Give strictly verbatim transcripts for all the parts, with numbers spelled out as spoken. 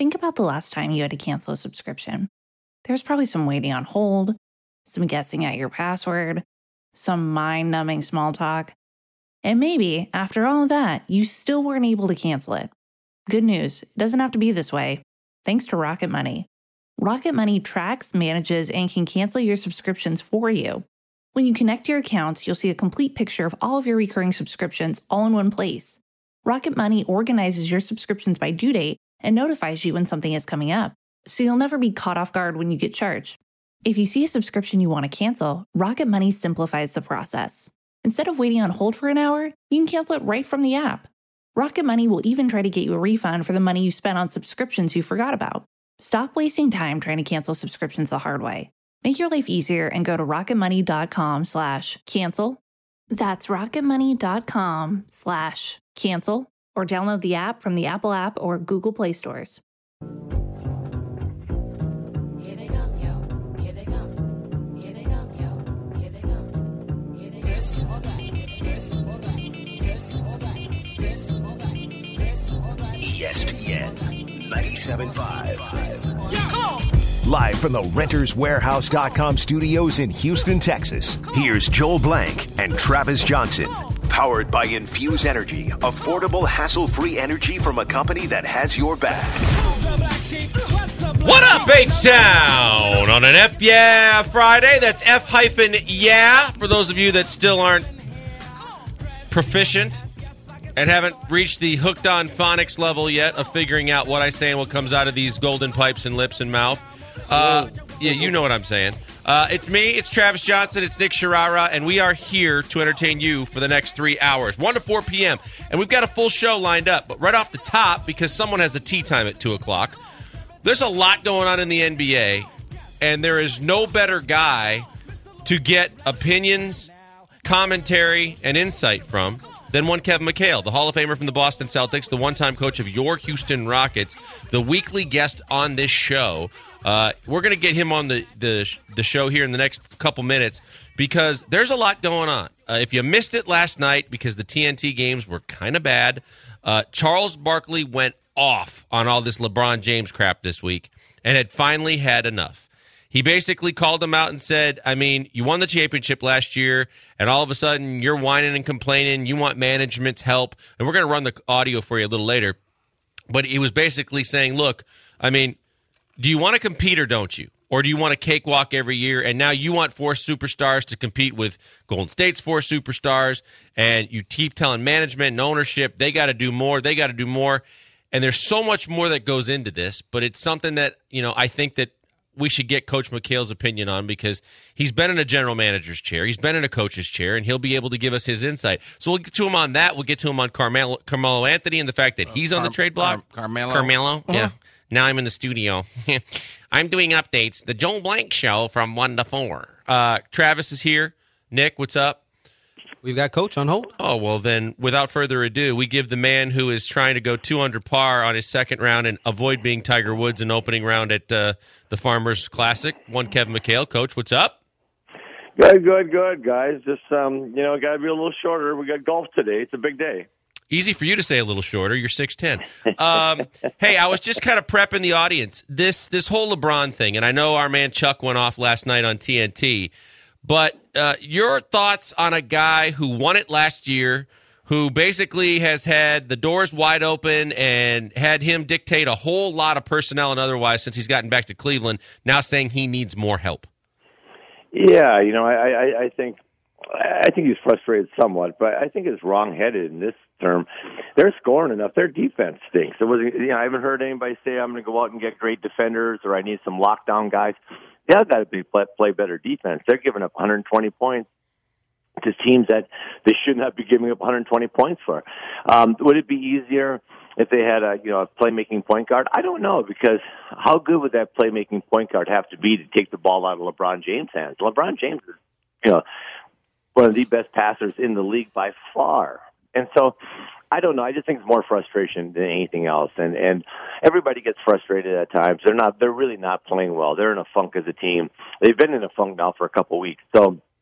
think about the last time you had to cancel a subscription. There's probably some waiting on hold, some guessing at your password, some mind-numbing small talk. And maybe, after all of that, you still weren't able to cancel it. Good news, it doesn't have to be this way. Thanks to Rocket Money. Rocket Money tracks, manages, and can cancel your subscriptions for you. When you connect your accounts, you'll see a complete picture of all of your recurring subscriptions all in one place. Rocket Money organizes your subscriptions by due date and notifies you when something is coming up, so you'll never be caught off guard when you get charged. If you see a subscription you want to cancel, Rocket Money simplifies the process. Instead of waiting on hold for an hour, you can cancel it right from the app. Rocket Money will even try to get you a refund for the money you spent on subscriptions you forgot about. Stop wasting time trying to cancel subscriptions the hard way. Make your life easier and go to rocketmoney.com slash cancel. That's rocketmoney.com slash cancel or download the app from the Apple app or Google Play stores. E S P N ninety-seven point five. Yeah, come on. Live from the Renters Warehouse dot com studios in Houston, Texas, here's Joel Blank and Travis Johnson. Powered by Infuse Energy, affordable, hassle-free energy from a company that has your back. What up, H-Town? On an F Yeah Friday. That's F hyphen yeah for those of you that still aren't proficient and haven't reached the hooked on phonics level yet of figuring out what I say and what comes out of these golden pipes and lips and mouth. Uh, yeah, you know what I'm saying. Uh, it's me, it's Travis Johnson, it's Nick Sharara, and we are here to entertain you for the next three hours, one to four p.m. And we've got a full show lined up. But right off the top, because someone has a tea time at two o'clock, there's a lot going on in the N B A, and there is no better guy to get opinions, commentary, and insight from than one Kevin McHale, the Hall of Famer from the Boston Celtics, the one-time coach of your Houston Rockets, the weekly guest on this show. Uh, we're going to get him on the, the the show here in the next couple minutes because there's a lot going on. Uh, if you missed it last night because the T N T games were kind of bad, uh, Charles Barkley went off on all this LeBron James crap this week and had finally had enough. He basically called him out and said, I mean, you won the championship last year, and all of a sudden you're whining and complaining. You want management's help. And we're going to run the audio for you a little later. But he was basically saying, look, I mean, do you want to compete or don't you? Or do you want a cakewalk every year? And now you want four superstars to compete with Golden State's four superstars, and you keep telling management and ownership they got to do more, they got to do more. And there's so much more that goes into this, but it's something that, you know, I think that we should get Coach McHale's opinion on because he's been in a general manager's chair. He's been in a coach's chair, and he'll be able to give us his insight. So we'll get to him on that. We'll get to him on Carmelo, Carmelo Anthony and the fact that he's uh, Car- on the trade block. Car- Carmelo. Carmelo, uh-huh. yeah. Now I'm in the studio. I'm doing updates. The Joel Blank Show from one to four. Uh, Travis is here. Nick, what's up? We've got Coach on hold. Oh, well, then, without further ado, we give the man who is trying to go two under par on his second round and avoid being Tiger Woods in opening round at uh, the Farmers Classic, one Kevin McHale. Coach, what's up? Good, good, good, guys. Just, um, you know, got to be a little shorter. We got golf today. It's a big day. Easy for you to say a little shorter. You're six ten. Um, hey, I was just kind of prepping the audience. This this whole LeBron thing, and I know our man Chuck went off last night on T N T, but uh, your thoughts on a guy who won it last year, who basically has had the doors wide open and had him dictate a whole lot of personnel and otherwise since he's gotten back to Cleveland, now saying he needs more help. Yeah, you know, I, I, I think I think he's frustrated somewhat, but I think it's wrong-headed in this term. They're scoring enough. Their defense stinks. It wasn't, you know, I haven't heard anybody say I'm going to go out and get great defenders or I need some lockdown guys. They have got to be play, play better defense. They're giving up one hundred twenty points to teams that they should not be giving up one hundred twenty points for. Um, would it be easier if they had a you know a playmaking point guard? I don't know, because how good would that playmaking point guard have to be to take the ball out of LeBron James' hands? LeBron James is you know one of the best passers in the league by far, and so I don't know. I just think it's more frustration than anything else, and and everybody gets frustrated at times. They're not. They're really not playing well. They're in a funk as a team. They've been in a funk now for a couple of weeks, so.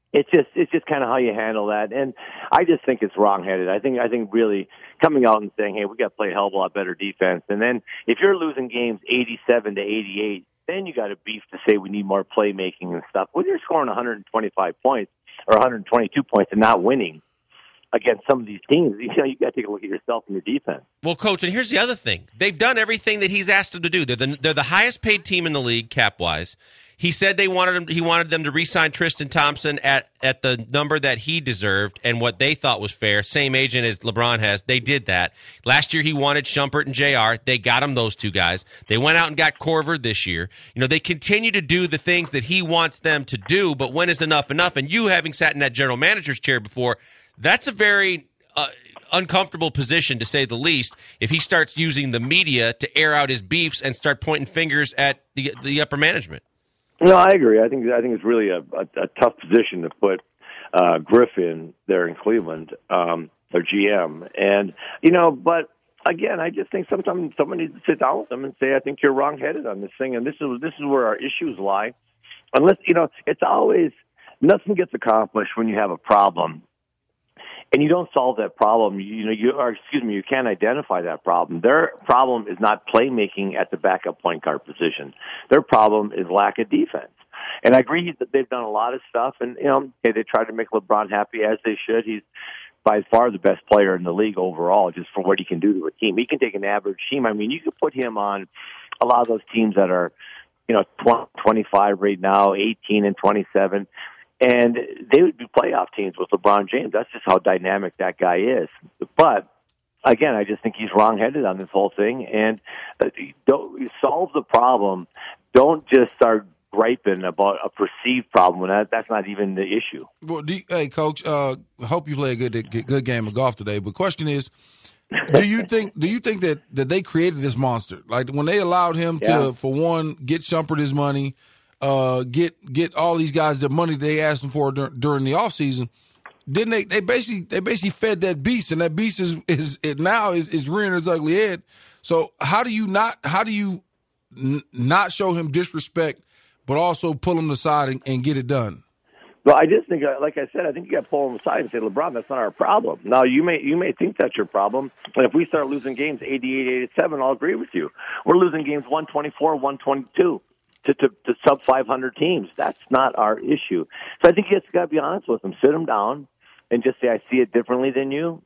it's just it's just kind of how you handle that. And I just think it's wrongheaded. I think I think really coming out and saying, hey, we got to play a hell of a lot better defense. And then if you're losing games eighty-seven to eighty-eight, then you got a beef to say we need more playmaking and stuff. When you're scoring one hundred twenty-five points or one hundred twenty-two points and not winning against some of these teams, you know, you got to take a look at yourself and your defense. Well, Coach, and here's the other thing. They've done everything that he's asked them to do. They're the, they're the highest paid team in the league, cap-wise. He said they wanted him, he wanted them to re-sign Tristan Thompson at, at the number that he deserved and what they thought was fair. Same agent as LeBron has. They did that. Last year he wanted Shumpert and J R. They got him those two guys. They went out and got Korver this year. You know, they continue to do the things that he wants them to do, but when is enough enough? And you, having sat in that general manager's chair before, that's a very uh, uncomfortable position, to say the least, if he starts using the media to air out his beefs and start pointing fingers at the the upper management. No, I agree. I think I think it's really a, a, a tough position to put uh, Griffin there in Cleveland, um, their G M. And, you know, but again, I just think sometimes someone needs to sit down with them and say, I think you're wrongheaded on this thing. And this is this is where our issues lie. Unless, you know, it's always, nothing gets accomplished when you have a problem. And you don't solve that problem, you know, you or excuse me, you can't identify that problem. Their problem is not playmaking at the backup point guard position. Their problem is lack of defense. And I agree that they've done a lot of stuff, and you know, they try to make LeBron happy, as they should. He's by far the best player in the league overall, just for what he can do to a team. He can take an average team. I mean, you could put him on a lot of those teams that are, you know, twenty, twenty-five right now, eighteen and twenty-seven. And they would be playoff teams with LeBron James. That's just how dynamic that guy is. But, again, I just think he's wrongheaded on this whole thing. And uh, don't solve the problem. Don't just start griping about a perceived problem when that, that's not even the issue. Well, do you, hey, Coach, uh, hope you play a good good game of golf today. But question is, do you think do you think that, that they created this monster? Like when they allowed him yeah. to, for one, get Shumpert his money, Uh, get get all these guys the money they asked them for dur- during the offseason, didn't they? They basically they basically fed that beast, and that beast is is it now is, is rearing its ugly head. So how do you not how do you n- not show him disrespect, but also pull him aside and, and get it done? Well, I just think, like I said, I think you got to pull him aside and say, LeBron, that's not our problem. Now, you may you may think that's your problem, but if we start losing games eighty-eight, eighty-seven, I'll agree with you. We're losing games one twenty-four, one twenty-two. To, to, to sub five hundred teams. That's not our issue. So I think you just got to be honest with them. Sit them down and just say, I see it differently than you.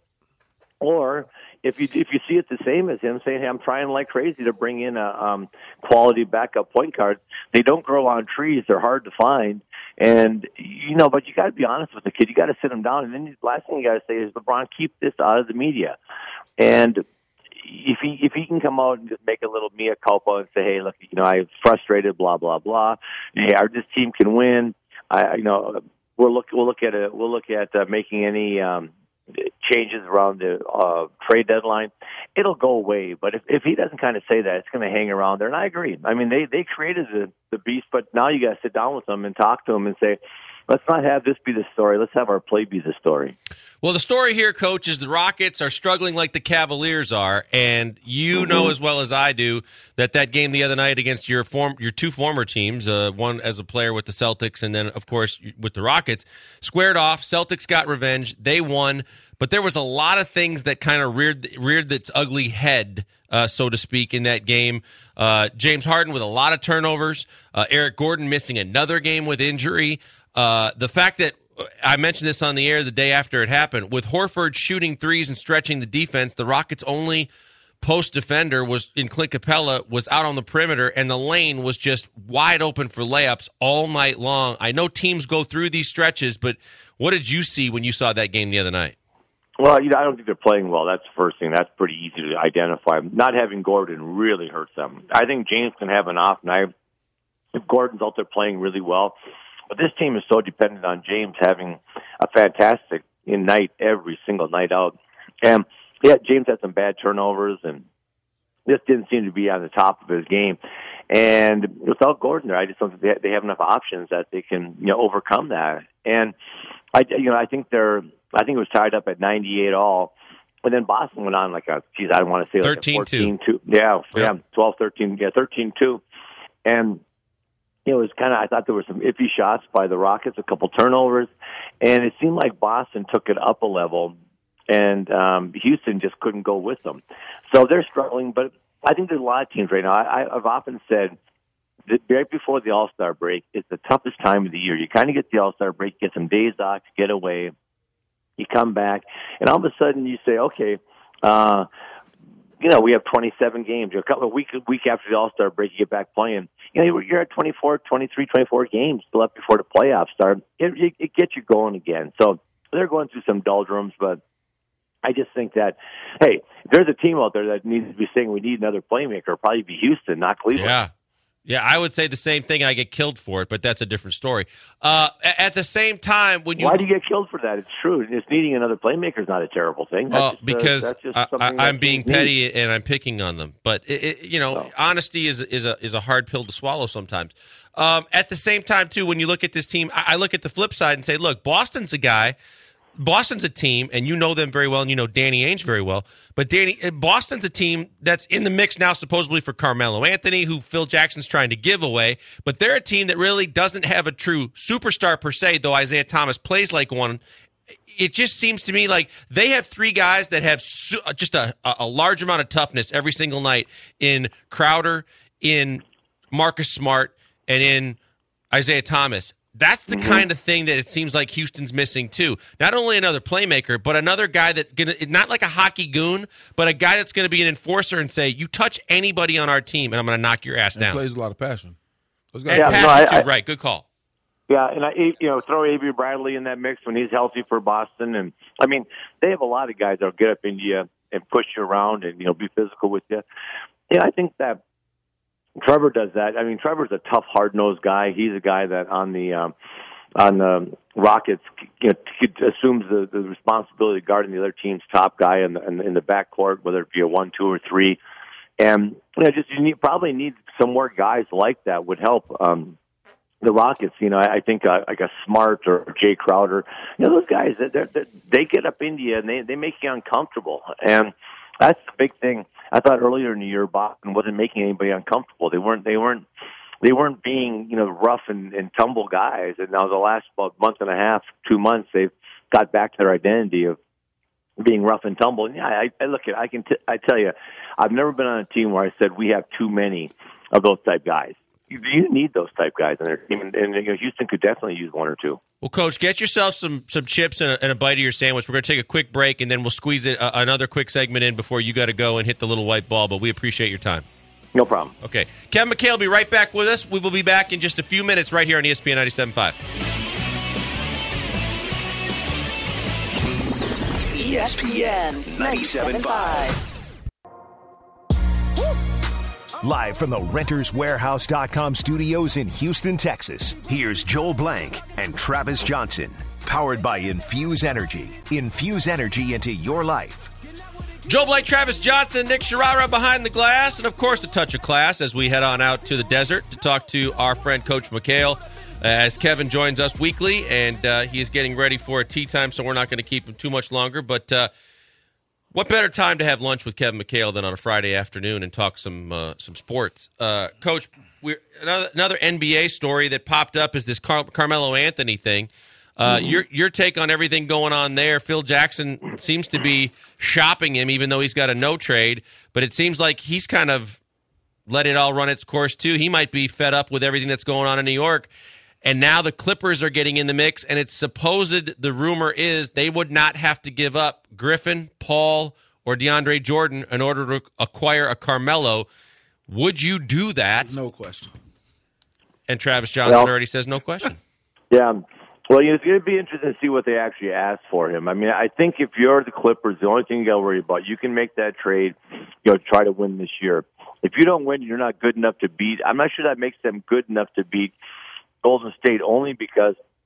Or if you if you see it the same as him, say, hey, I'm trying like crazy to bring in a um, quality backup point guard. They don't grow on trees. They're hard to find. And, you know, but you got to be honest with the kid. You got to sit him down. And then the last thing you got to say is, LeBron, keep this out of the media. And If he if he can come out and just make a little mea culpa and say, hey, look, you know, I'm frustrated, blah blah blah. Hey, our this team can win. I, you know, we'll look we'll look at it. We'll look at uh, making any um, changes around the uh, trade deadline. It'll go away. But if if he doesn't kind of say that, it's going to hang around there. And I agree. I mean, they they created the the beast, but now you got to sit down with them and talk to them and say, let's not have this be the story. Let's have our play be the story. Well, the story here, Coach, is the Rockets are struggling like the Cavaliers are, and you mm-hmm. know as well as I do that that game the other night against your form, your two former teams, uh, one as a player with the Celtics and then, of course, with the Rockets, squared off. Celtics got revenge. They won, but there was a lot of things that kind of reared, reared its ugly head, uh, so to speak, in that game. Uh, James Harden with a lot of turnovers. Uh, Eric Gordon missing another game with injury. Uh, the fact that I mentioned this on the air the day after it happened, with Horford shooting threes and stretching the defense, the Rockets' only post defender was in Clint Capella, was out on the perimeter, and the lane was just wide open for layups all night long. I know teams go through these stretches, but what did you see when you saw that game the other night? Well, you know, I don't think they're playing well. That's the first thing. That's pretty easy to identify. Not having Gordon really hurts them. I think James can have an off night if Gordon's out there playing really well. But this team is so dependent on James having a fantastic night every single night out. And, yeah, James had some bad turnovers, and this didn't seem to be on the top of his game. And without Gordon there, I just don't think they have enough options that they can, you know, overcome that. And, I, you know, I think they're – I think it was tied up at ninety-eight all. And then Boston went on like a – geez, I don't want to say like a fourteen two. Yeah, yeah, twelve thirteen. Yeah, thirteen two. And – you know, it was kind of, I thought there were some iffy shots by the Rockets, a couple turnovers, and it seemed like Boston took it up a level, and um, Houston just couldn't go with them. So they're struggling, but I think there's a lot of teams right now. I, I've often said that right before the All-Star break is the toughest time of the year. You kind of get the All-Star break, get some days off, get away, you come back, and all of a sudden you say, okay, uh, you know, we have twenty-seven games. You're a couple of week, week after the All-Star break, you get back playing. You know, you're at twenty-four, twenty-three, twenty-four games left before the playoffs start. It, it, it gets you going again. So they're going through some doldrums, but I just think that, hey, there's a team out there that needs to be saying we need another playmaker. It'll probably be Houston, not Cleveland. Yeah. Yeah, I would say the same thing, and I get killed for it, but that's a different story. Uh, at the same time, when you why do you get killed for that? It's true. Just needing another playmaker is not a terrible thing. That's well, just, because uh, that's just I, something I, I'm that being teams petty need. and I'm picking on them. But it, it, you know, Oh. honesty is is a is a hard pill to swallow sometimes. Um, at the same time, too, when you look at this team, I, I look at the flip side and say, look, Boston's a guy. Boston's a team, and you know them very well, and you know Danny Ainge very well. But Danny, Boston's a team that's in the mix now, supposedly for Carmelo Anthony, who Phil Jackson's trying to give away. But they're a team that really doesn't have a true superstar per se, though Isaiah Thomas plays like one. It just seems to me like they have three guys that have su- just a, a large amount of toughness every single night in Crowder, in Marcus Smart, and in Isaiah Thomas. That's the mm-hmm. kind of thing that it seems like Houston's missing too. Not only another playmaker, but another guy that gonna not like a hockey goon, but a guy that's going to be an enforcer and say, "You touch anybody on our team, and I'm going to knock your ass and down." Plays a lot of passion. And yeah, passion no, I, too, I, right? Good call. Yeah, and I, you know, throw Avery Bradley in that mix when he's healthy for Boston, and I mean, they have a lot of guys that'll get up into you and push you around and you know be physical with you. Yeah, I think that Trevor does that. I mean, Trevor's a tough, hard-nosed guy. He's a guy that on the um, on the Rockets, you know, assumes the, the responsibility of guarding the other team's top guy in the, in, in the backcourt, whether it be a one, two, or three. And you know, just you need, probably need some more guys like that would help um, the Rockets. You know, I, I think uh, like a Smart or Jay Crowder. You know, those guys they're, they're, they get up into you and they they make you uncomfortable. And that's the big thing. I thought earlier in the year Boston wasn't making anybody uncomfortable. They weren't. They weren't. They weren't being, you know, rough and, and tumble guys. And now the last about month and a half, two months, they've got back to their identity of being rough and tumble. And yeah, I, I look at. I can. T- I tell you, I've never been on a team where I said we have too many of those type guys. You, you need those type guys in their team, and, and you know, Houston could definitely use one or two. Well, Coach, get yourself some some chips and a, and a bite of your sandwich. We're going to take a quick break, and then we'll squeeze it, uh, another quick segment in before you got to go and hit the little white ball. But we appreciate your time. No problem. Okay. Kevin McHale will be right back with us. We will be back in just a few minutes right here on E S P N ninety-seven point five. E S P N ninety-seven point five. Live from the Renters Warehouse dot com studios in Houston, Texas, here's Joel Blank and Travis Johnson. Powered by Infuse Energy. Infuse energy into your life. Joe Blake, Travis Johnson, Nick Sharara behind the glass, and of course a touch of class as we head on out to the desert to talk to our friend Coach McHale uh, as Kevin joins us weekly, and uh, he is getting ready for a tea time, so we're not going to keep him too much longer. But uh, what better time to have lunch with Kevin McHale than on a Friday afternoon and talk some uh, some sports? Uh, Coach, we're, another, another N B A story that popped up is this Car- Carmelo Anthony thing. Uh, mm-hmm. Your your take on everything going on there. Phil Jackson seems to be shopping him, even though he's got a no trade. But it seems like he's kind of let it all run its course, too. He might be fed up with everything that's going on in New York. And now the Clippers are getting in the mix, and it's supposed, the rumor is, they would not have to give up Griffin, Paul, or DeAndre Jordan in order to acquire a Carmelo. Would you do that? No question. And Travis Johnson well, already says no question. Yeah. Well, you know, it's going to be interesting to see what they actually ask for him. I mean, I think if you're the Clippers, the only thing you got to worry about, you can make that trade, you know, try to win this year. If you don't win, you're not good enough to beat. I'm not sure that makes them good enough to beat Golden State, only because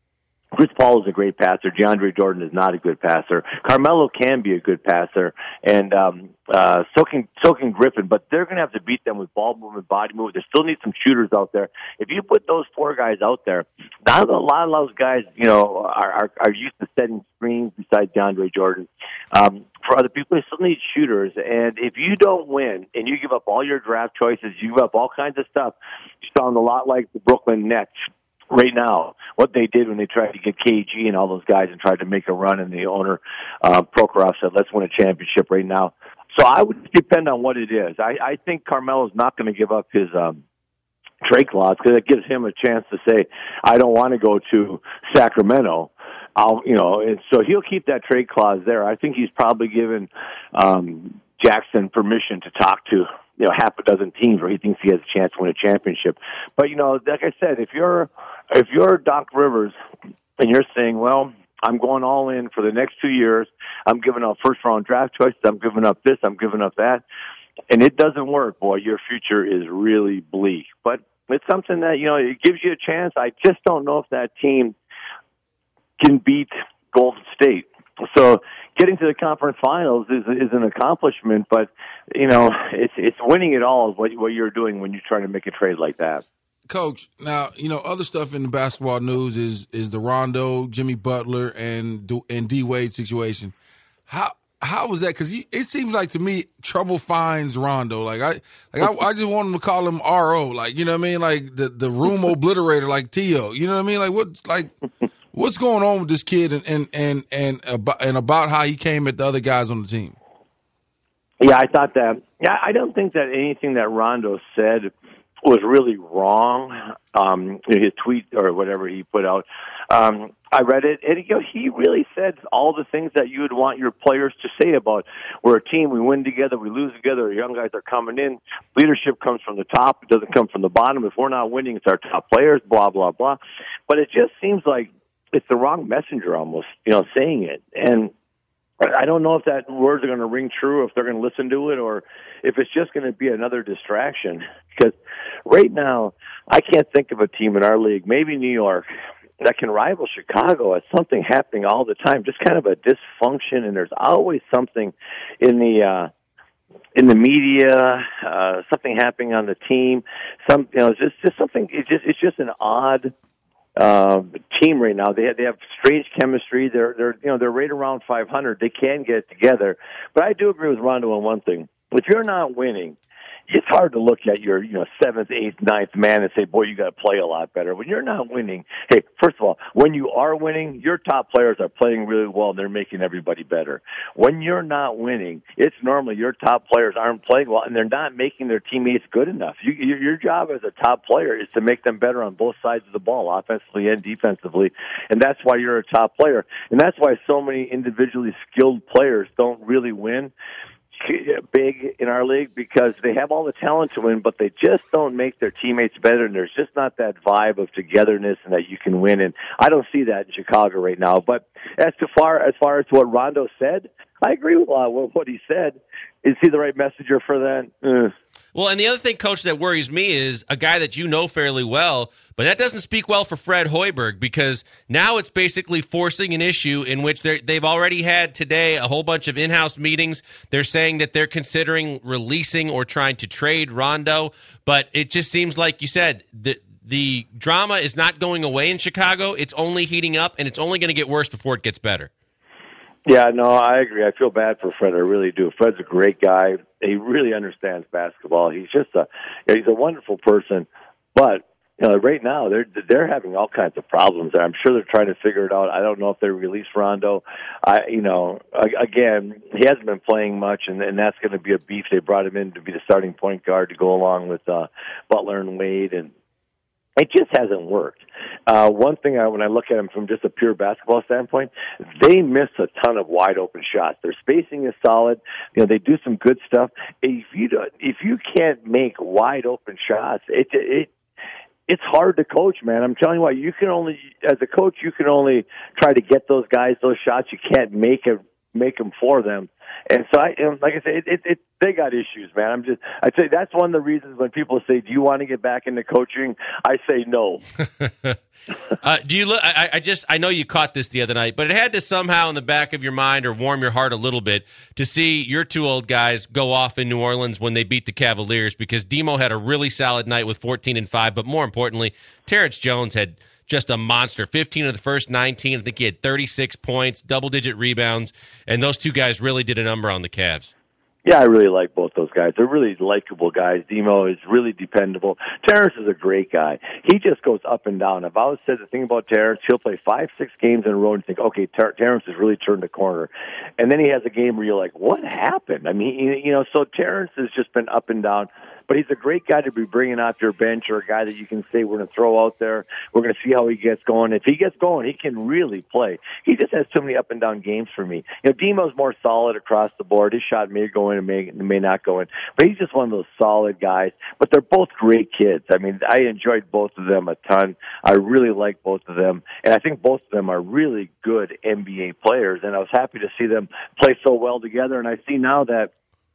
Chris Paul is a great passer. DeAndre Jordan is not a good passer. Carmelo can be a good passer, and um, uh, so can so can Griffin. But they're going to have to beat them with ball movement, body movement. They still need some shooters out there. If you put those four guys out there, not a lot of those guys, you know, are are, are used to setting screens besides DeAndre Jordan. Um, for other people, they still need shooters. And if you don't win and you give up all your draft choices, you give up all kinds of stuff, you sound a lot like the Brooklyn Nets right now, what they did when they tried to get K G and all those guys and tried to make a run, and the owner, uh, Prokhorov, said, let's win a championship right now. So I would depend on what it is. I, I think Carmelo's not going to give up his um, trade clause because it gives him a chance to say, I don't want to go to Sacramento. I'll, you know, and so he'll keep that trade clause there. I think he's probably given um, Jackson permission to talk to, you know, half a dozen teams where he thinks he has a chance to win a championship. But, you know, like I said, if you're if you're Doc Rivers and you're saying, well, I'm going all in for the next two years, I'm giving up first-round draft choices, I'm giving up this, I'm giving up that, and it doesn't work, boy, your future is really bleak. But it's something that, you know, it gives you a chance. I just don't know if that team can beat Golden State. So getting to the conference finals is is an accomplishment, but you know it's it's winning it all is what what you're doing when you're trying to make a trade like that. Coach, now you know other stuff in the basketball news is is the Rondo, Jimmy Butler, and and D Wade situation. How how was that? Because it seems like to me trouble finds Rondo. Like I like I, I just want him to call him R O. Like you know what I mean? Like the the room obliterator, like T O. You know what I mean? Like what like. What's going on with this kid and, and, and, and, about, and about how he came at the other guys on the team? Yeah, I thought that. Yeah, I don't think that anything that Rondo said was really wrong. Um, his tweet or whatever he put out, um, I read it, and you know, he really said all the things that you would want your players to say about we're a team, we win together, we lose together, our young guys are coming in, leadership comes from the top, it doesn't come from the bottom. If we're not winning, it's our top players, blah, blah, blah. But it just seems like it's the wrong messenger almost, you know, saying it. And I don't know if that words are going to ring true, if they're going to listen to it, or if it's just going to be another distraction. Because right now, I can't think of a team in our league, maybe New York, that can rival Chicago at something happening all the time, just kind of a dysfunction, and there's always something in the uh, in the media, uh, something happening on the team. Some, you know, it's just, just something. It's just it's just an odd Uh, team right now. They have, they have strange chemistry. They're they're you know they're right around five hundred. They can get together. But I do agree with Rondo on one thing. If you're not winning, it's hard to look at your you know seventh, eighth, ninth man and say, boy, you got to play a lot better. When you're not winning, hey, first of all, when you are winning, your top players are playing really well and they're making everybody better. When you're not winning, it's normally your top players aren't playing well and they're not making their teammates good enough. You, your, your job as a top player is to make them better on both sides of the ball, offensively and defensively, and that's why you're a top player. And that's why so many individually skilled players don't really win big in our league, because they have all the talent to win, but they just don't make their teammates better, and there's just not that vibe of togetherness and that you can win. And I don't see that in Chicago right now. But as to far as far as to what Rondo said, I agree with a lot of what he said. Is he the right messenger for that? Uh. Well, and the other thing, Coach, that worries me is a guy that you know fairly well, but that doesn't speak well for Fred Hoiberg, because now it's basically forcing an issue in which they've already had today a whole bunch of in-house meetings. They're saying that they're considering releasing or trying to trade Rondo, but it just seems like you said the the drama is not going away in Chicago. It's only heating up, and it's only going to get worse before it gets better. Yeah, no, I agree. I feel bad for Fred. I really do. Fred's a great guy. He really understands basketball. He's just a he's a wonderful person. But you know, right now they're they're having all kinds of problems. I'm sure they're trying to figure it out. I don't know if they release Rondo. I, you know, again, he hasn't been playing much, and, and that's going to be a beef. They brought him in to be the starting point guard to go along with uh, Butler and Wade, and it just hasn't worked. Uh, one thing, I, when I look at them from just a pure basketball standpoint, they miss a ton of wide open shots. Their spacing is solid. You know, they do some good stuff. If you do, if you can't make wide open shots, it it it's hard to coach, man. I'm telling you what, you can only as a coach, you can only try to get those guys those shots. You can't make it make them for them. And so, I, and like I say, it, it, it, they got issues, man. I'm just, I'd say that's one of the reasons when people say, "Do you want to get back into coaching?" I say no. uh, do you look? I, I just, I know you caught this the other night, but it had to somehow in the back of your mind or warm your heart a little bit to see your two old guys go off in New Orleans when they beat the Cavaliers, because Demo had a really solid night with fourteen and five, but more importantly, Terrence Jones had just a monster. fifteen of the first nineteen. I think he had thirty-six points, double-digit rebounds, and those two guys really did a number on the Cavs. Yeah, I really like both those guys. They're really likable guys. Demo is really dependable. Terrence is a great guy. He just goes up and down. I've always said the thing about Terrence, he'll play five, six games in a row and think, okay, Ter- Terrence has really turned the corner. And then he has a game where you're like, what happened? I mean, you know, so Terrence has just been up and down. But he's a great guy to be bringing off your bench, or a guy that you can say we're going to throw out there. We're going to see how he gets going. If he gets going, he can really play. He just has too many up and down games for me. You know, Demo's more solid across the board. His shot may go in and may, may not go in. But he's just one of those solid guys. But they're both great kids. I mean, I enjoyed both of them a ton. I really like both of them. And I think both of them are really good N B A players. And I was happy to see them play so well together. And I see now that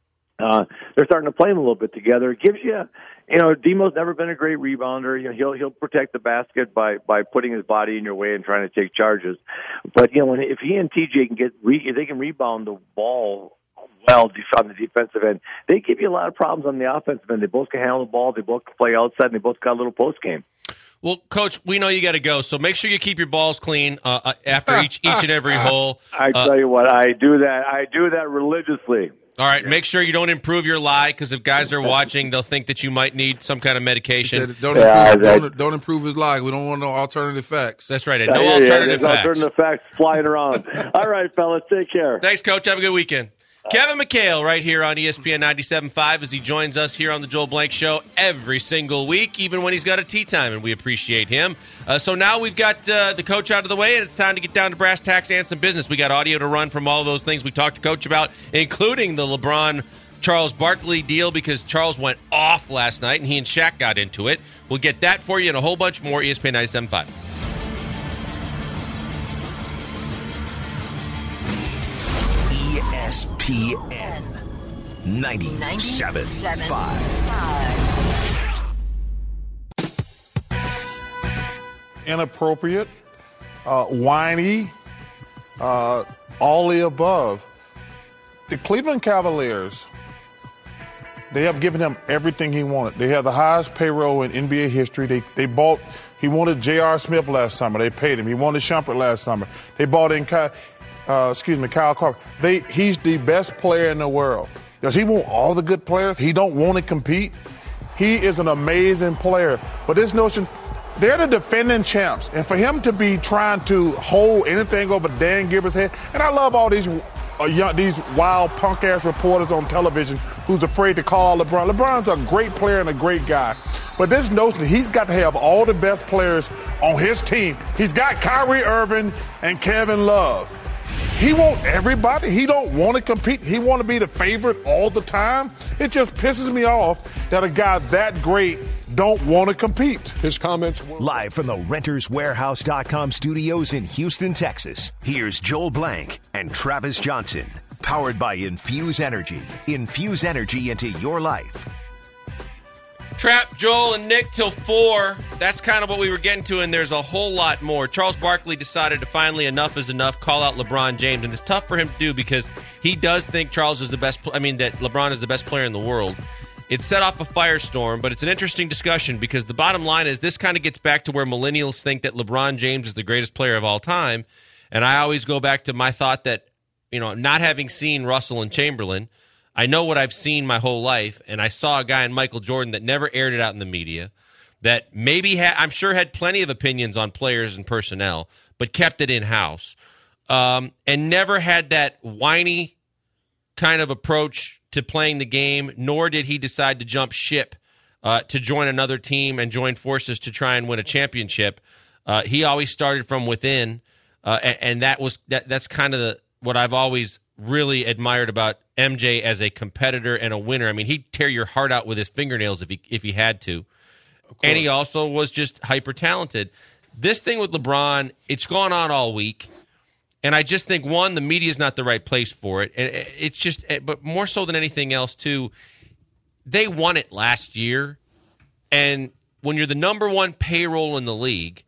Uh, they're starting to play them a little bit together. It gives you, you know, Demo's never been a great rebounder. You know, he'll he'll protect the basket by by putting his body in your way and trying to take charges. But you know, when, if he and T J can get, re, if they can rebound the ball well on the defensive end, they give you a lot of problems on the offensive end. They both can handle the ball. They both can play outside, and they both got a little post game. Well, Coach, we know you got to go, so make sure you keep your balls clean uh, after each each and every hole. I uh, tell you what, I do that. I do that religiously. All right, make sure you don't improve your lie, because if guys are watching, they'll think that you might need some kind of medication. Said, don't, yeah, improve, I, don't, don't improve his lie. We don't want no alternative facts. That's right. No yeah, alternative yeah, facts. Alternative facts flying around. All right, fellas, take care. Thanks, Coach. Have a good weekend. Kevin McHale right here on E S P N ninety-seven point five as he joins us here on the Joel Blank Show every single week, even when he's got a tea time, and we appreciate him. Uh, so now we've got uh, the coach out of the way, and it's time to get down to brass tacks and some business. We got audio to run from all those things we talked to Coach about, including the LeBron Charles Barkley deal, because Charles went off last night, and he and Shaq got into it. We'll get that for you and a whole bunch more. E S P N ninety-seven point five. E S P N ninety-seven point five. Inappropriate, uh, whiny, uh, all the above. The Cleveland Cavaliers, they have given him everything he wanted. They have the highest payroll in N B A history. They they bought, he wanted J R. Smith last summer. They paid him. He wanted Shumpert last summer. They bought in, uh, excuse me, Kyle Korver. They, he's the best player in the world. Does he want all the good players? He don't want to compete. He is an amazing player. But this notion, they're the defending champs. And for him to be trying to hold anything over Dan Gilbert's head, and I love all these uh, young, these wild punk-ass reporters on television who's afraid to call out LeBron. LeBron's a great player and a great guy. But this notion that he's got to have all the best players on his team. He's got Kyrie Irving and Kevin Love. He want everybody. He don't want to compete. He want to be the favorite all the time. It just pisses me off that a guy that great don't want to compete. His comments were- Live from the Renters Warehouse dot com studios in Houston, Texas, here's Joel Blank and Travis Johnson. Powered by Infuse Energy. Infuse energy into your life. Trap, Joel, and Nick till four. That's kind of what we were getting to, and there's a whole lot more. Charles Barkley decided to finally, enough is enough, call out LeBron James, and it's tough for him to do because he does think Charles is the best, I mean, that LeBron is the best player in the world. It set off a firestorm, but it's an interesting discussion because the bottom line is this kind of gets back to where millennials think that LeBron James is the greatest player of all time, and I always go back to my thought that, you know, not having seen Russell and Chamberlain, I know what I've seen my whole life, and I saw a guy in Michael Jordan that never aired it out in the media, that maybe had, I'm sure had plenty of opinions on players and personnel, but kept it in-house, um, and never had that whiny kind of approach to playing the game, nor did he decide to jump ship uh, to join another team and join forces to try and win a championship. Uh, he always started from within, uh, and, and that was that. That's kind of the, what I've always really admired about M J as a competitor and a winner. I mean, he'd tear your heart out with his fingernails if he if he had to. And he also was just hyper talented. This thing with LeBron, it's gone on all week. And I just think, one, the media is not the right place for it. And it's just, but more so than anything else, too, they won it last year. And when you're the number one payroll in the league,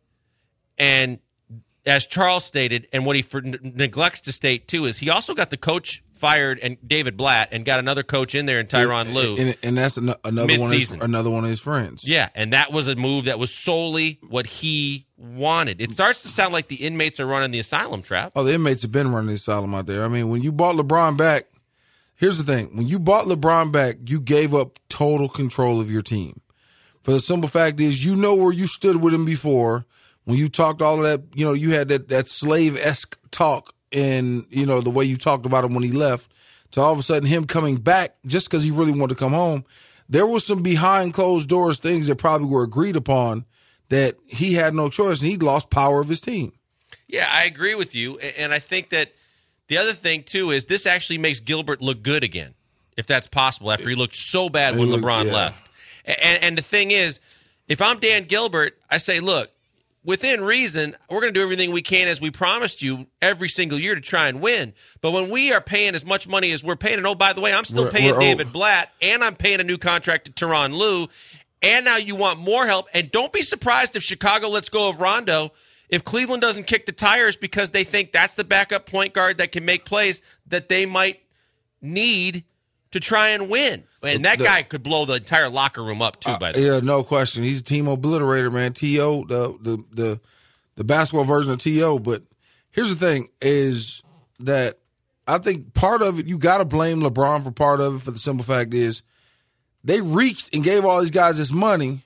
and as Charles stated, and what he for, neglects to state, too, is he also got the coach fired and David Blatt and got another coach in there in Tyronn Lue. And, and that's an, another one of his, another one of his friends. Yeah, and that was a move that was solely what he wanted. It starts to sound like the inmates are running the asylum trap. Oh, the inmates have been running the asylum out there. I mean, when you bought LeBron back, here's the thing. When you bought LeBron back, you gave up total control of your team. For the simple fact is, you know where you stood with him before. When you talked all of that, you know, you had that, that slave-esque talk and, you know, the way you talked about him when he left, to all of a sudden him coming back just because he really wanted to come home. There was some behind closed doors things that probably were agreed upon that he had no choice, and he lost power of his team. Yeah, I agree with you. And I think that the other thing, too, is this actually makes Gilbert look good again, if that's possible, after he looked so bad when looked, LeBron yeah. left. And, and the thing is, if I'm Dan Gilbert, I say, look, within reason, we're going to do everything we can as we promised you every single year to try and win. But when we are paying as much money as we're paying, and oh, by the way, I'm still we're, paying we're David old. Blatt, and I'm paying a new contract to Tyronn Lue, and now you want more help. And don't be surprised if Chicago lets go of Rondo, if Cleveland doesn't kick the tires because they think that's the backup point guard that can make plays that they might need to try and win. And that the, guy could blow the entire locker room up, too, by the way. Yeah, no question. He's a team obliterator, man. T O, the, the the the basketball version of T O. But here's the thing is that I think part of it, you got to blame LeBron for part of it, for the simple fact is they reached and gave all these guys this money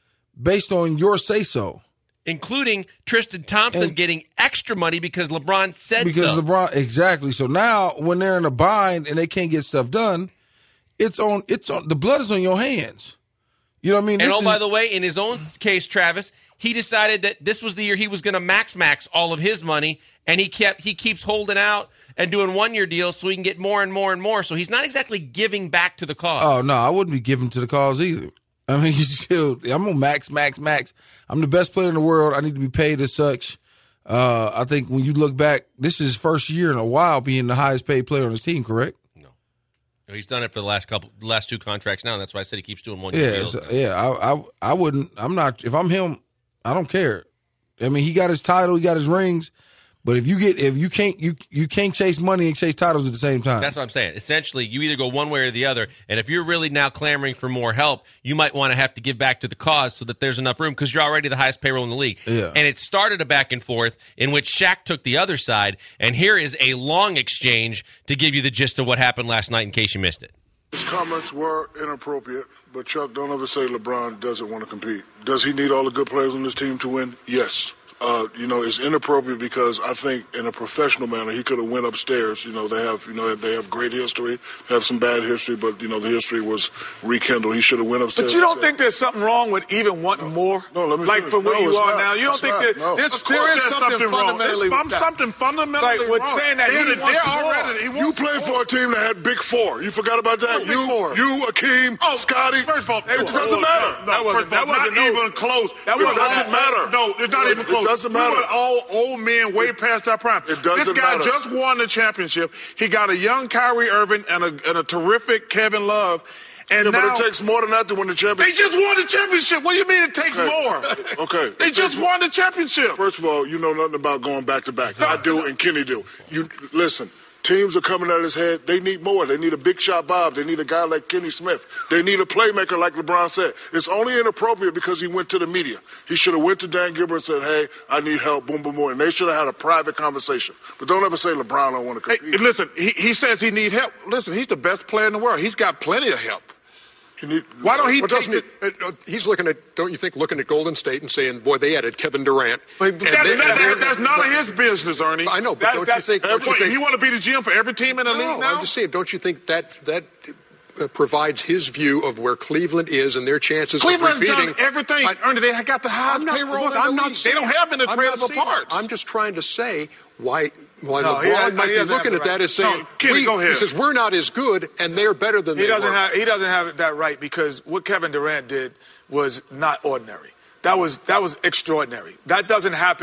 based on your say-so. Including Tristan Thompson and getting extra money because LeBron said because so. Because LeBron, exactly. So now when they're in a bind and they can't get stuff done, it's on, it's on, the blood is on your hands. You know what I mean? And this oh, is, by the way, in his own case, Travis, he decided that this was the year he was going to max max all of his money, and he kept he keeps holding out and doing one-year deals so he can get more and more and more. So he's not exactly giving back to the cause. Oh, no, I wouldn't be giving to the cause either. I mean, you still, I'm going to max, max, max. I'm the best player in the world. I need to be paid as such. Uh, I think when you look back, this is his first year in a while being the highest paid player on his team, correct? No. No, he's done it for the last couple, the last two contracts now, and that's why I said he keeps doing one-year Yeah, deals. so, yeah. I, I, I wouldn't, I'm not, if I'm him, I don't care. I mean, he got his title, he got his rings. But if you get if you can't you you can't chase money and chase titles at the same time. That's what I'm saying. Essentially, you either go one way or the other. And if you're really now clamoring for more help, you might want to have to give back to the cause so that there's enough room because you're already the highest payroll in the league. Yeah. And it started a back and forth in which Shaq took the other side. And here is a long exchange to give you the gist of what happened last night in case you missed it. His comments were inappropriate, but Chuck, don't ever say LeBron doesn't want to compete. Does he need all the good players on this team to win? Yes. Uh, you know, it's inappropriate because I think in a professional manner he could have went upstairs. You know, they have, you know, they have great history, they have some bad history, but you know the history was rekindled. He should have went upstairs. But you don't think there's something wrong with even wanting more? No, let me like finish. from where no, you are not. now. You don't It's think not. that No. there's, Of course there is there's something, something wrong. fundamentally There's with that. something fundamentally like with wrong. saying that They're, he wants they're more. already, he you played for a team that had big four. You forgot about that? Big you, four. you, Akeem, Oh, Scotty. First of all, it doesn't matter. That wasn't that wasn't even close. That It wasn't doesn't matter. No, it's not It- even close. It doesn't We matter. were all old men way past our prime. It doesn't This guy matter. just won the championship. He got a young Kyrie Irving and a, and a terrific Kevin Love. And Yeah, now, but it takes more than that to win the they championship. just won the championship. What do you mean it takes Okay. more? Okay. They It just takes- won the championship. First of all, you know nothing about going back to back. I do, and Kenny do. You listen. Teams are coming at his head. They need more. They need a big shot Bob. They need a guy like Kenny Smith. They need a playmaker like LeBron said. It's only inappropriate because he went to the media. He should have went to Dan Gilbert and said, hey, I need help, boom, boom, boom. And they should have had a private conversation. But don't ever say LeBron don't want to Hey, compete. listen, he, he says he need help. Listen, he's the best player in the world. He's got plenty of help. He need, Why don't he Well, take doesn't the... it, uh, he's looking at, don't you think, looking at Golden State and saying, boy, they added Kevin Durant. But And that, they- that, and that, they're- that's none of his business, Ernie. I know, but that's, don't you that's, think- don't you what, think- he want to be the G M for every team in the No, league now? I'm just saying, don't you think that that uh, provides his view of where Cleveland is and their chances Cleveland's of repeating? done everything. I- Ernie, they got the highest I'm not, payroll look, in the I'm not league. saying, They don't have any I'm not tradable saying- parts. I'm just trying to say why why No, he LeBron doesn't- might he be doesn't looking have at the that right. as saying, No, Kenny, we, go ahead. he says, we're not as good and they're better than He they doesn't were. have he doesn't have that right because what Kevin Durant did was not ordinary. That was that was extraordinary. That doesn't happen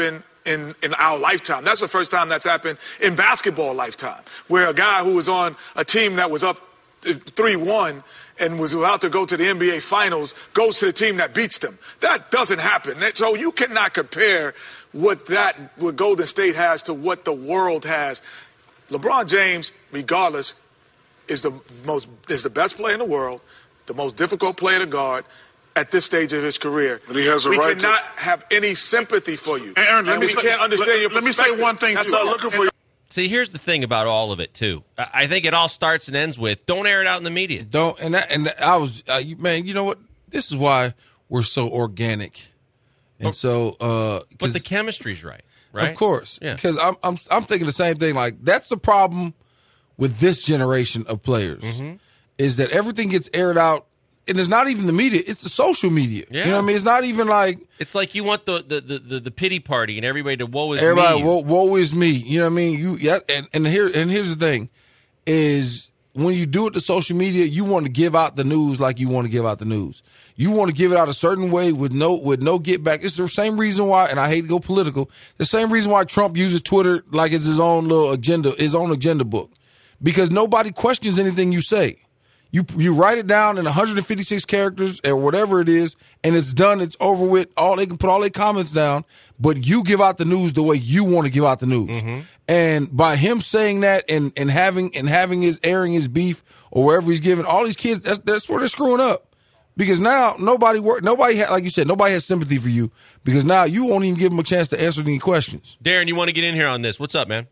in, in our lifetime. That's the first time that's happened in basketball lifetime, where a guy who was on a team that was up three one and was about to go to the N B A Finals goes to the team that beats them. That doesn't happen. So you cannot compare what that what Golden State has to what the world has. LeBron James, regardless, is the most is the best player in the world, the most difficult player to guard at this stage of his career. But he has a we right cannot to... have any sympathy for you. Hey, Aaron, let and me we say, can't understand let, your let me say one thing. That's too. all I'm looking for you. See, here's the thing about all of it too. I think it all starts and ends with don't air it out in the media. Don't and that, and I was uh, you, man. You know what? This is why we're so organic, and so uh, but the chemistry's right, right? Of course, yeah. Because I'm I'm I'm thinking the same thing. Like that's the problem with this generation of players mm-hmm. is that everything gets aired out. And it's not even the media; it's the social media. Yeah. You know what I mean? It's not even like it's like you want the the, the, the, the pity party and everybody to woe is everybody. me. Woe, woe is me. You know what I mean? You yeah. And, and here and here's the thing: is when you do it to social media, you want to give out the news like you want to give out the news. You want to give it out a certain way with no with no get back. It's the same reason why, and I hate to go political. The same reason why Trump uses Twitter like it's his own little agenda, his own agenda book, because nobody questions anything you say. You you write it down in one hundred fifty-six characters or whatever it is, and it's done. It's over with. All they can put all their comments down, but you give out the news the way you want to give out the news. Mm-hmm. And by him saying that and, and having and having his airing his beef or wherever he's giving all these kids, that's that's where they're screwing up. Because now nobody work, nobody ha- like you said, nobody has sympathy for you because now you won't even give them a chance to answer any questions. Darren, you want to get in here on this? What's up, man?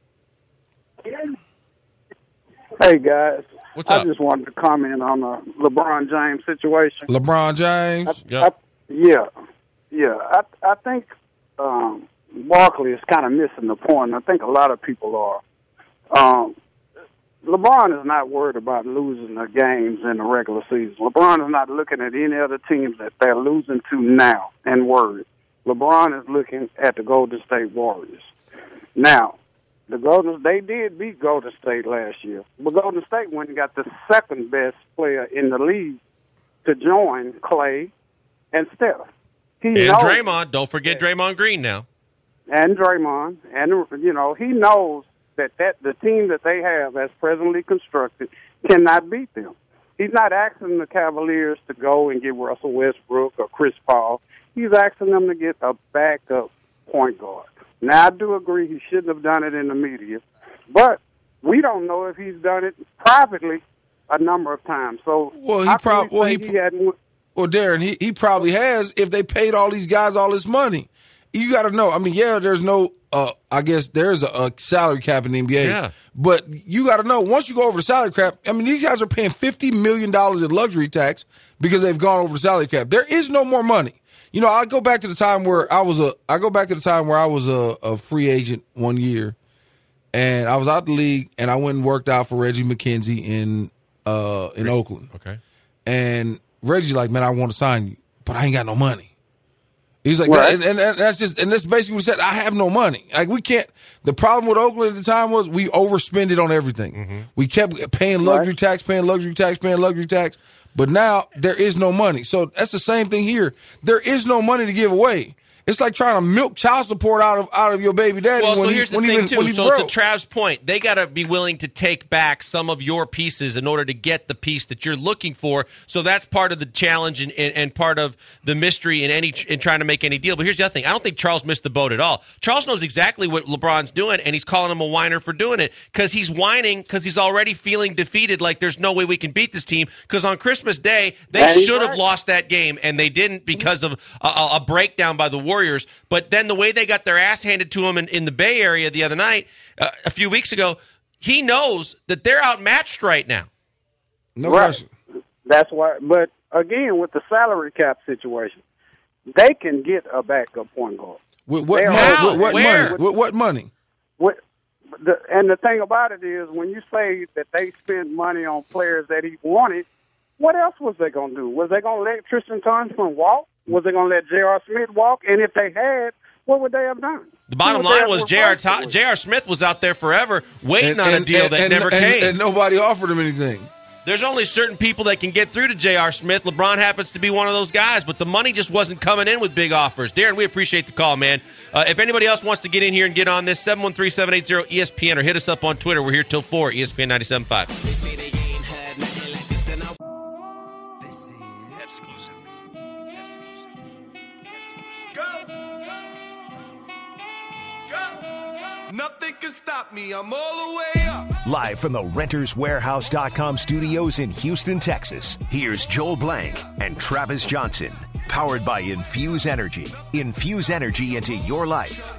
Hey guys. What's up? I just wanted to comment on the LeBron James situation. LeBron James? I, yep. I, yeah. Yeah. I I think um, Barkley is kind of missing the point. I think a lot of people are. Um, LeBron is not worried about losing the games in the regular season. LeBron is not looking at any other teams that they're losing to now and worried. LeBron is looking at the Golden State Warriors. Now, The Golden they did beat Golden State last year, but Golden State went and got the second best player in the league to join Clay and Steph. He and knows, Draymond, don't forget Draymond Green now. And Draymond, and you know he knows that, that the team that they have, as presently constructed, cannot beat them. He's not asking the Cavaliers to go and get Russell Westbrook or Chris Paul. He's asking them to get a backup point guard. Now, I do agree he shouldn't have done it in the media, but we don't know if he's done it privately a number of times. So, well, he probably well he, he hadn't. Well, Darren, he he probably has if they paid all these guys all this money. You got to know. I mean, yeah, there's no. Uh, I guess there's a, a salary cap in the N B A. Yeah. But you got to know once you go over the salary cap. I mean, these guys are paying fifty million dollars in luxury tax because they've gone over the salary cap. There is no more money. You know, I go back to the time where I was a. I go back to the time where I was a, a free agent one year, and I was out the league, and I went and worked out for Reggie McKenzie in uh, in Oakland. Okay. And Reggie's like, man, I want to sign you, but I ain't got no money. He's like, Right. and, and, and that's just, and that's basically what he said. I have no money. Like we can't. The problem with Oakland at the time was we overspend it on everything. Mm-hmm. We kept paying luxury Right. tax, paying luxury tax, paying luxury tax. But now there is no money. So that's the same thing here. There is no money to give away. It's like trying to milk child support out of out of your baby daddy Well, when so he here's the when thing he, too. when he's So broke. to Trav's point, they got to be willing to take back some of your pieces in order to get the piece that you're looking for. So that's part of the challenge and, and, and part of the mystery in any in trying to make any deal. But here's the other thing: I don't think Charles missed the boat at all. Charles knows exactly what LeBron's doing, and he's calling him a whiner for doing it because he's whining because he's already feeling defeated. Like there's no way we can beat this team because on Christmas Day they That is should have right. lost that game and they didn't because of a, a, a breakdown by the Warriors. But then the way they got their ass handed to them in, in the Bay Area the other night, uh, a few weeks ago, he knows that they're outmatched right now. no Right. question. That's why. But again, with the salary cap situation, they can get a backup point guard. With what They're money? How? With what Where? money? With what money? What, the, and the thing about it is, when you say that they spent money on players that he wanted, what else was they going to do? Was they going to let Tristan Thompson walk? Was they going to let J R. Smith walk? And if they had, what would they have done? The bottom Who would they line have was J R. replaced it with? J R. Smith was out there forever waiting And- on a and- deal and- that and- never and- came. and nobody offered him anything. There's only certain people that can get through to J R. Smith. LeBron happens to be one of those guys, but the money just wasn't coming in with big offers. Darren, we appreciate the call, man. Uh, if anybody else wants to get in here and get on this, seven one three, seven eight zero, E S P N or hit us up on Twitter. We're here till four, E S P N ninety-seven point five. Nothing can stop me. I'm all the way up. Live from the Renters Warehouse dot com studios in Houston, Texas, here's Joel Blank and Travis Johnson. Powered by Infuse Energy. Infuse energy into your life.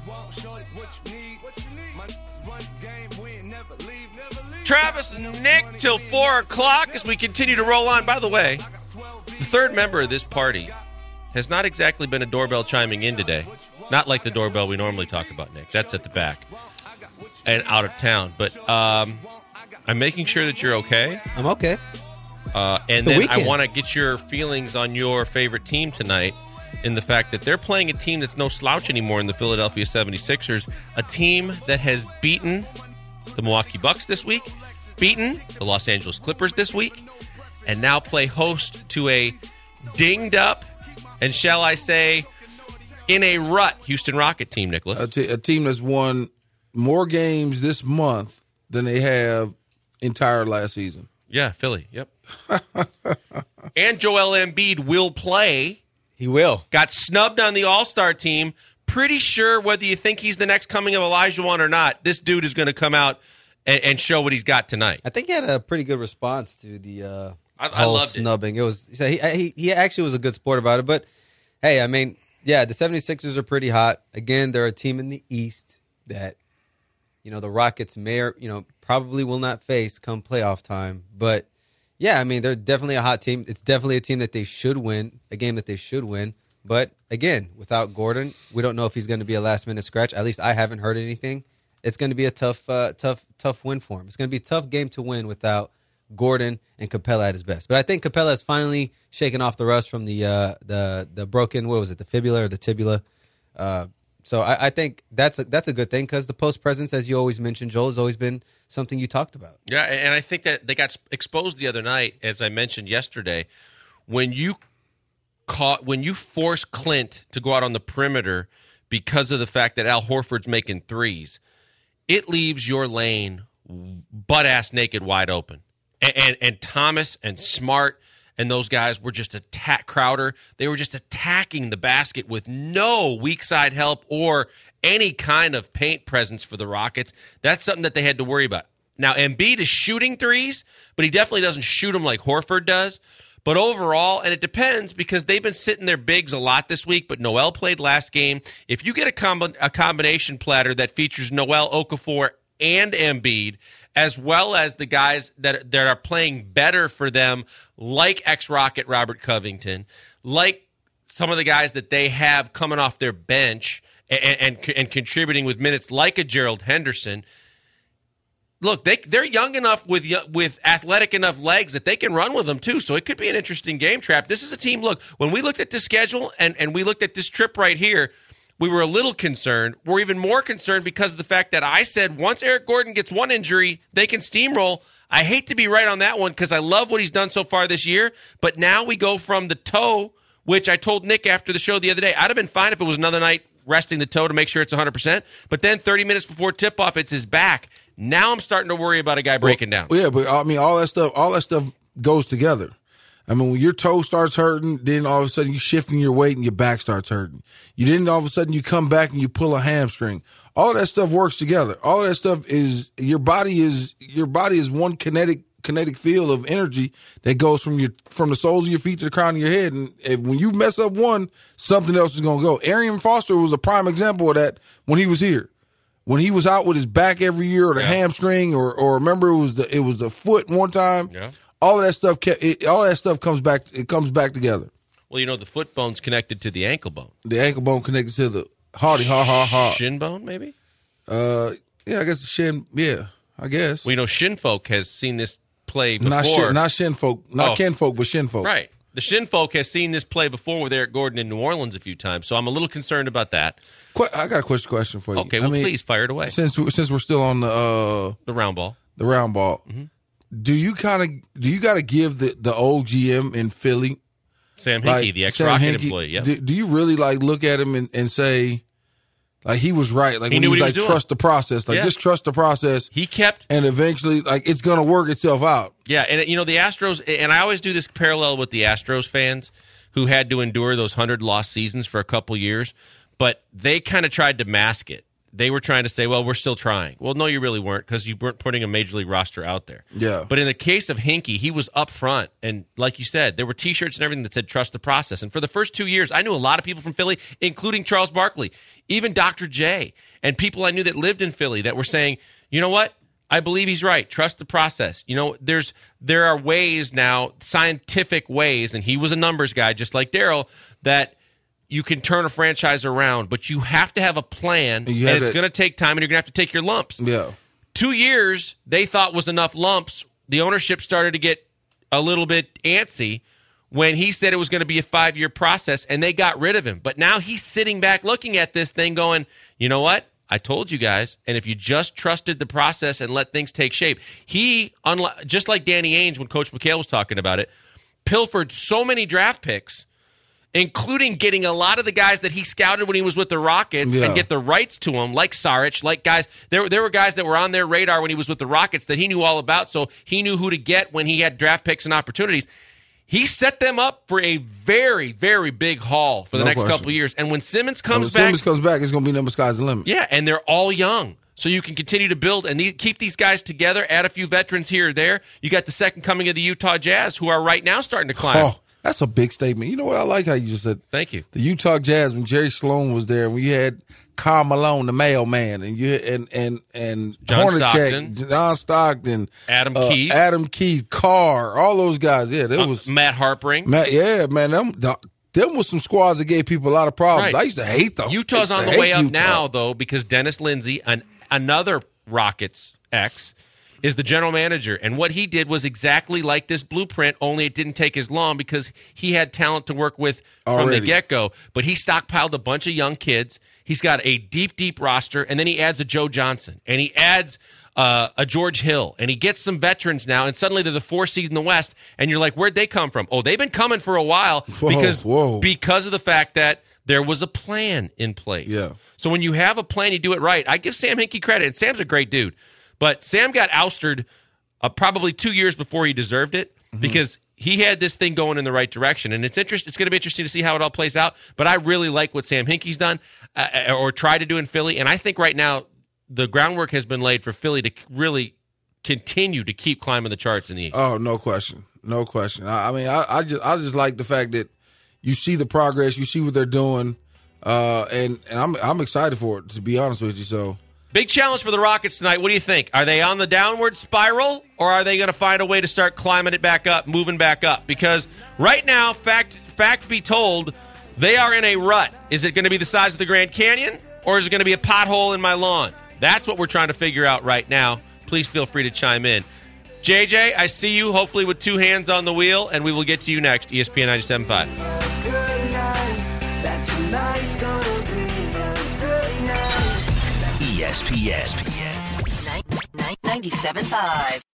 Travis and Nick till four o'clock as we continue to roll on. By the way, the third member of this party has not exactly been a doorbell chiming in today. Not like the doorbell we normally talk about, Nick. That's at the back and out of town. But um, I'm making sure that you're okay. I'm okay. Uh, and the then weekend. I want to get your feelings on your favorite team tonight in the fact that they're playing a team that's no slouch anymore in the Philadelphia seventy-sixers, a team that has beaten the Milwaukee Bucks this week, beaten the Los Angeles Clippers this week, and now play host to a dinged up and, shall I say, in a rut Houston Rocket team, Nicholas. A, t- a team that's won more games this month than they have entire last season. Yeah, Philly, yep. And Joel Embiid will play. He will. Got snubbed on the All-Star team. Pretty sure whether you think he's the next coming of Olajuwon or not, this dude is going to come out and, and show what he's got tonight. I think he had a pretty good response to the uh, I, I whole loved snubbing. It, it was he, he he actually was a good sport about it. But hey, I mean, yeah, the seventy-sixers are pretty hot. Again, they're a team in the East that, you know, the Rockets may or, you know, probably will not face come playoff time. But yeah, I mean, they're definitely a hot team. It's definitely a team that they should win, a game that they should win. But again, without Gordon, we don't know if he's going to be a last-minute scratch. At least I haven't heard anything. It's going to be a tough, uh, tough, tough win for him. It's going to be a tough game to win without Gordon and Capella at his best. But I think Capella has finally shaken off the rust from the uh, the the broken, what was it, the fibula or the tibula. Uh, so I, I think that's a, that's a good thing because the post presence, as you always mentioned, Joel, has always been something you talked about. Yeah, and I think that they got exposed the other night, as I mentioned yesterday, when you caught when you force Clint to go out on the perimeter because of the fact that Al Horford's making threes, it leaves your lane butt-ass naked wide open. And, and, and Thomas and Smart and those guys were just attack Crowder. They were just attacking the basket with no weak side help or any kind of paint presence for the Rockets. That's something that they had to worry about. Now, Embiid is shooting threes, but he definitely doesn't shoot them like Horford does. But overall, and it depends because they've been sitting their bigs a lot this week, but Noel played last game. If you get a, comb- a combination platter that features Noel, Okafor, and Embiid, as well as the guys that, that are playing better for them, like ex-Rocket Robert Covington, like some of the guys that they have coming off their bench and, and, and contributing with minutes like a Gerald Henderson, look, they, they're young enough with with athletic enough legs that they can run with them, too. So it could be an interesting game, Trap. This is a team, look, when we looked at this schedule and, and we looked at this trip right here, we were a little concerned. We're even more concerned because of the fact that I said once Eric Gordon gets one injury, they can steamroll. I hate to be right on that one because I love what he's done so far this year. But now we go from the toe, which I told Nick after the show the other day, I'd have been fine if it was another night resting the toe to make sure it's one hundred percent. But then thirty minutes before tip-off, it's his back. Now I'm starting to worry about a guy breaking well, down. Yeah, but I mean, all that stuff, all that stuff goes together. I mean, when your toe starts hurting, then all of a sudden you're shifting your weight and your back starts hurting. You didn't all of a sudden you come back and you pull a hamstring. All of that stuff works together. All of that stuff is your body is your body is one kinetic kinetic field of energy that goes from your from the soles of your feet to the crown of your head. And if, when you mess up one, something else is going to go. Arian Foster was a prime example of that when he was here. When he was out with his back every year, or the yeah. hamstring, or or remember it was the it was the foot one time. Yeah. All of that stuff, it, all of that stuff comes back. It comes back together. Well, you know, the foot bone's connected to the ankle bone. The ankle bone connected to the hardy ha ha ha. Shin bone, maybe. Uh, yeah, I guess the shin. Yeah, I guess. Well, you know, shin folk has seen this play before. Not shin, not shin folk, not oh. kin folk, but shin folk. Right. The shin folk has seen this play before with Eric Gordon in New Orleans a few times, so I'm a little concerned about that. Qu- I got a question question for you. Okay, well, I mean, please fire it away. Since since we're still on the uh, the round ball, the round ball. Mm-hmm. do you kind of do you got to give the, the old G M in Philly, Sam Hinkie, like, the ex-Rocket Hinkie, employee? Yep. Do, do you really like look at him and, and say, like, he was right? Like He when knew he was what he like, was doing. trust the process. Like Yeah. just trust the process. He kept and eventually, like, it's gonna work itself out. Yeah, and you know the Astros, and I always do this parallel with the Astros fans who had to endure those hundred lost seasons for a couple years, but they kind of tried to mask it. They were trying to say, "Well, we're still trying." Well, no, you really weren't, because you weren't putting a major league roster out there. Yeah. But in the case of Hinkie, he was up front, and like you said, there were T-shirts and everything that said "Trust the process." And for the first two years, I knew a lot of people from Philly, including Charles Barkley, even Doctor J, and people I knew that lived in Philly that were saying, "You know what? I believe he's right. Trust the process." You know, there's there are ways now, scientific ways, and he was a numbers guy, just like Daryl, that you can turn a franchise around, but you have to have a plan, and, you have it's to- going to take time, and you're going to have to take your lumps. Yeah. Two years they thought was enough lumps. The ownership started to get a little bit antsy when he said it was going to be a five-year process, and they got rid of him. But now he's sitting back looking at this thing going, you know what? I told you guys, and if you just trusted the process and let things take shape, he, unlike, just like Danny Ainge when Coach McHale was talking about it, pilfered so many draft picks, including getting a lot of the guys that he scouted when he was with the Rockets Yeah. and get the rights to them, like Saric, like guys. There, there were guys that were on their radar when he was with the Rockets that he knew all about, so he knew who to get when he had draft picks and opportunities. He set them up for a very, very big haul for the No next question. couple of years. And when Simmons When comes back, Simmons comes back, it's gonna be number sky's the limit. yeah, and they're all young. So you can continue to build and these, keep these guys together, add a few veterans here or there. You got the second coming of the Utah Jazz, who are right now starting to climb. Oh, that's a big statement. You know what? I like how you just said. Thank you. The Utah Jazz, when Jerry Sloan was there, and we had Karl Malone, the mailman, and you and and and John Hornacek, Stockton. John Stockton, Adam uh, Keefe. Adam Keefe, Carr, all those guys. Yeah, that Uh, was Matt Harpering. Matt. Yeah, man, them them was some squads that gave people a lot of problems. Right. I used to hate them. Utah's I on used the to way hate up Utah. now, though, because Dennis Lindsey, an, another Rockets ex, is the general manager. And what he did was exactly like this blueprint, only it didn't take as long because he had talent to work with from Already. the get-go. But he stockpiled a bunch of young kids. He's got a deep, deep roster, and then he adds a Joe Johnson, and he adds uh, a George Hill, and he gets some veterans now, and suddenly they're the fourth seed in the West, and you're like, where'd they come from? Oh, they've been coming for a while Whoa, because whoa. because of the fact that there was a plan in place. Yeah. So when you have a plan, you do it right. I give Sam Hinkie credit, and Sam's a great dude. But Sam got ousted uh, probably two years before he deserved it Mm-hmm. because he had this thing going in the right direction. And it's interest, It's going to be interesting to see how it all plays out. But I really like what Sam Hinkie's done uh, or tried to do in Philly. And I think right now the groundwork has been laid for Philly to really continue to keep climbing the charts in the East. Oh, no question, no question. I, I mean, I, I just I just like the fact that you see the progress, you see what they're doing, uh, and and I'm I'm excited for it. To be honest with you, so. Big challenge for the Rockets tonight. What do you think? Are they on the downward spiral, or are they going to find a way to start climbing it back up, moving back up? Because right now, fact fact be told, they are in a rut. Is it going to be the size of the Grand Canyon, or is it going to be a pothole in my lawn? That's what we're trying to figure out right now. Please feel free to chime in. J J, I see you, hopefully with two hands on the wheel, and we will get to you next. E S P N ninety-seven point five. E S P N. ninety-seven point five.